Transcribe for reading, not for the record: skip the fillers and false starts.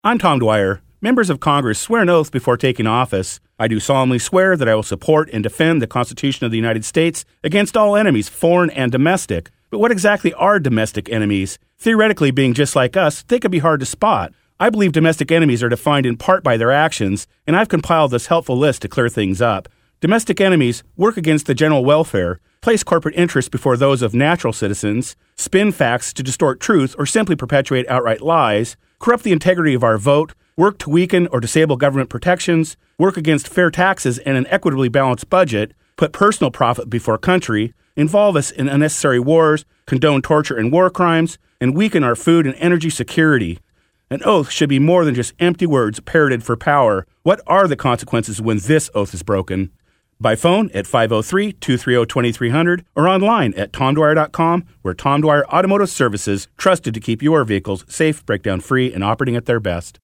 I'm Tom Dwyer. Members of Congress swear an oath before taking office. I do solemnly swear that I will support and defend the Constitution of the United States against all enemies, foreign and domestic. But what exactly are domestic enemies? Theoretically, being just like us, they could be hard to spot. I believe domestic enemies are defined in part by their actions, and I've compiled this helpful list to clear things up. Domestic enemies work against the general welfare, place corporate interests before those of natural citizens, spin facts to distort truth or simply perpetuate outright lies, corrupt the integrity of our vote, work to weaken or disable government protections, work against fair taxes and an equitably balanced budget, put personal profit before country, involve us in unnecessary wars, condone torture and war crimes, and weaken our food and energy security. An oath should be more than just empty words parroted for power. What are the consequences when this oath is broken? By phone at 503-230-2300 or online at tomdwyer.com, where Tom Dwyer Automotive Services, trusted to keep your vehicles safe, breakdown-free, and operating at their best.